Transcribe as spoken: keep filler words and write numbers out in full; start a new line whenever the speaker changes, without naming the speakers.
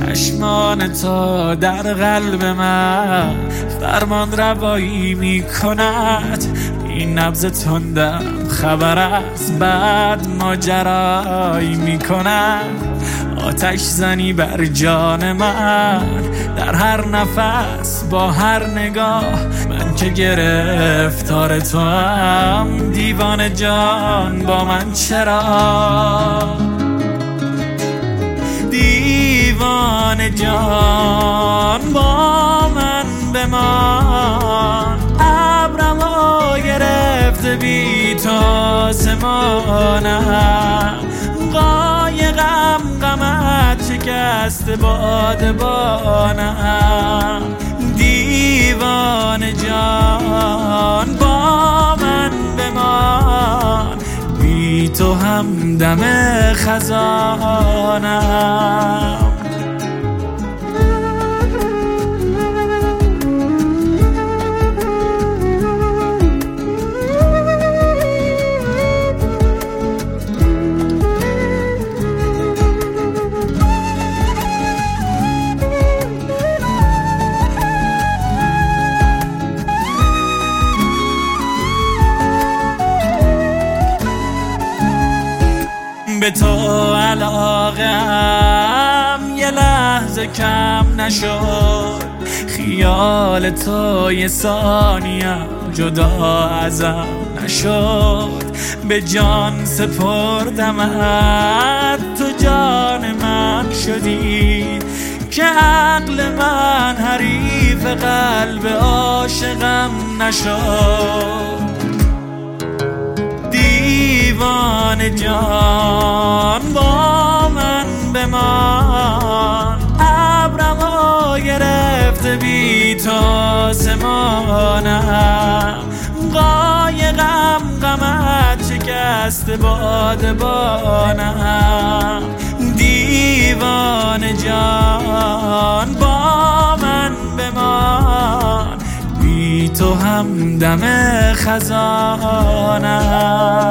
چشمان تو در قلب من فرمان روایی می کند. این نبض تندم خبر از بعد ماجرایی می کند. آتش زنی بر جان من در هر نفس با هر نگاه. من که گرفتار تو هم دیوانه جان با من چرا؟ دیوانه جان با من بمان. ابرمو گرفته بی تو آسمانم. قایقم غمت شکست بادبانم. دیوانه جان با من بمان. بی تو همدم خزانم. به تو علاقم یه لحظه کم نشد. خیال تو یه ثانیه جدا ازم نشد. به جان سپردمت تو جان من شدی. که عقل من حریف قلب عاشقم نشد. دیوانه جان با من بمان. ابرمو گرفته بی تو آسمانم. قایقم غمت شکست بادبانم. دیوانه جان با من بمان. بی تو همدم خزانم.